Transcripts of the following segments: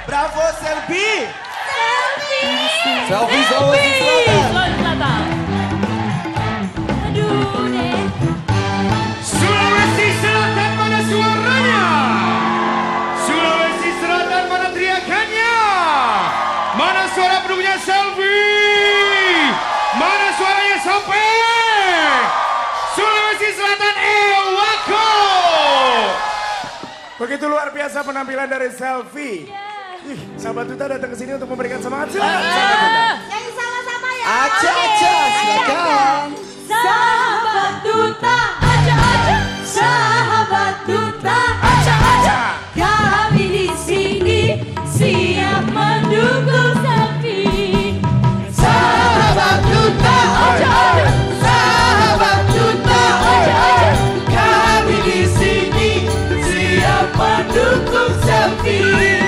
Bravo Selfie. Selfie Sulawesi Selatan. Aduh deh. Sulawesi Selatan mana suaranya? Sulawesi Selatan mana teriakannya? Mana suara pendukungnya Selfie? Mana suaranya Sopeng? Sulawesi Selatan Ewako. Begitu luar biasa penampilan dari Selfie. Ih, sahabat Duta datang ke sini untuk memberikan semangat. Silakan sahabat Duta. Nyanyi sama-sama ya. Aca, silakan. Sahabat Duta, aja. Sahabat Duta, aja. Kami di sini siap mendukung Selfie. Sahabat Duta, aja. Sahabat Duta, aja. Kami di sini siap mendukung Selfie.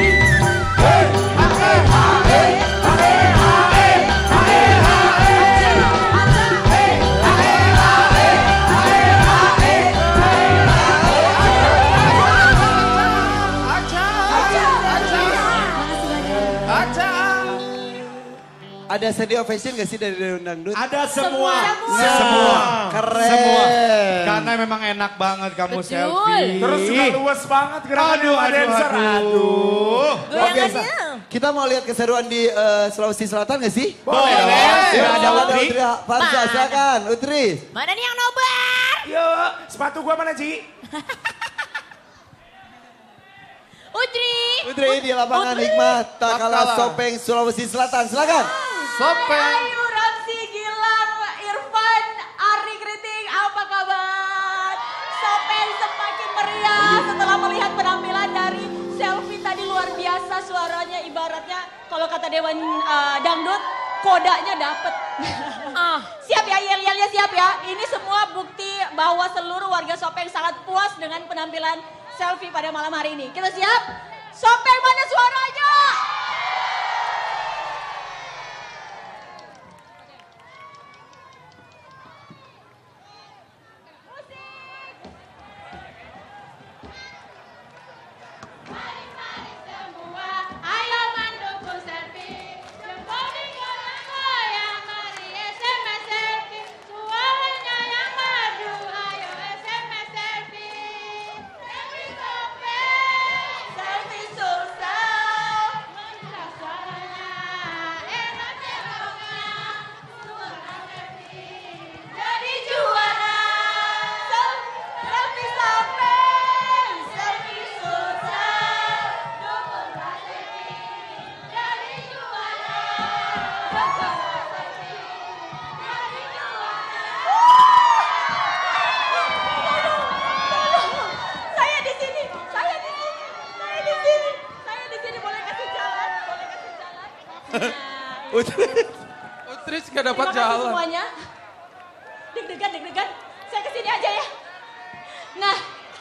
Ada seni ovation gak sih dari Dangdut? Ada semua. Keren. Semua. Karena memang enak banget kamu Betul. Selfie. Terus juga luas banget gerakannya Pak Dancer. Aduh. Oke, kita mau lihat keseruan di Sulawesi Selatan gak sih? Boleh. Sudah ada Utri. Farza, silakan. Utri. Mana nih yang nobar? Yuk, sepatu gua mana Ci? Utri di lapangan Hikmat tak kalah Sopeng Sulawesi Selatan. Silakan. Sopeng. Ayu, Ramsi, Gilang, Irfan, Ari Kriting, apa kabar? Sopeng semakin meriah setelah melihat penampilan dari Selfie tadi luar biasa suaranya ibaratnya kalau kata Dewan Dangdut kodanya dapet. Siap ya yel-yelnya siap ya. Ini semua bukti bahwa seluruh warga Sopeng sangat puas dengan penampilan Selfie pada malam hari ini. Kita siap? Sopeng mana suaranya? Ayo mendukung Selfie, jempol di goyang-goyang, mari SMS Selfie, suaranya yang madu, ayo SMS Selfie. Selfie Sopeng, Selfie susah, menjelas suaranya, enaknya goyang, suara Selfie, jadi juara. Selfie Sopeng, Selfie susah, dukunglah Selfie, jadi juara. Dukunglah Selfie, jadi juara. Saya di sini, saya di sini, saya di sini, saya di sini, boleh kasih jalan, boleh kasih jalan. Nah, Utri. Utri gak dapat terima kasih jalan. semuanya. Deg-degan. Saya kesini aja ya. Nah,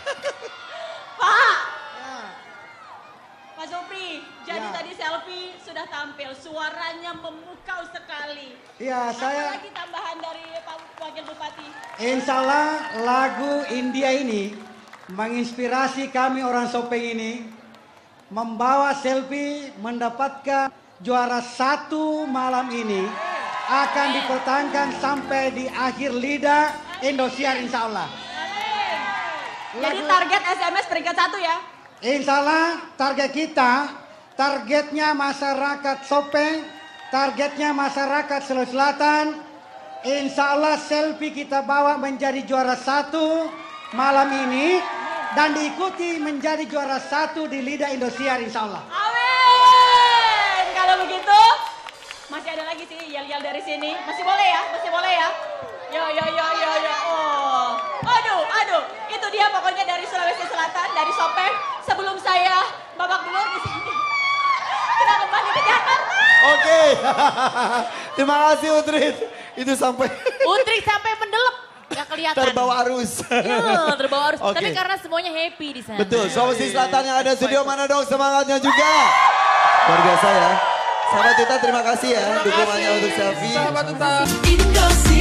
Pak Zopri, jadi tadi Selfie sudah tampil, suaranya memukau sekali. Iya, saya Apalagi tambahan dari Pak Wakil Bupati. insya Allah lagu India ini menginspirasi kami orang Sopeng ini membawa Selfie mendapatkan juara 1 malam ini akan dipertahankan sampai di akhir lidah Indosiar insya Allah. Amin. Jadi target SMS peringkat 1 ya? Insya Allah target kita, targetnya masyarakat Sopeng, targetnya masyarakat Sulawesi Selatan. Insya Allah Selfie kita bawa menjadi juara 1 malam ini dan diikuti menjadi juara 1 di lidah Indosiar insya Allah. Amin. Kalau begitu, masih ada lagi sih yel-yel dari sini. Masih boleh ya? Masih boleh ya? Yo. Oh. Aduh. Itu dia pokoknya dari Sulawesi Selatan, dari Sopeng. Sebelum saya babak belur di sini. Kita kembali ke Jakarta. Oke. Terima kasih Utri. Itu sampai Utri sampai mendelep, gak kelihatan. terbawa arus. Ya, terbawa arus. Oke. Tapi karena semuanya happy di sana. Betul, Sulawesi Selatan yang ada studio mana dong semangatnya juga. Luar biasa ya. Sahabat Duta terima kasih ya dukungannya untuk Selfie. Sahabat Duta. Indosiar.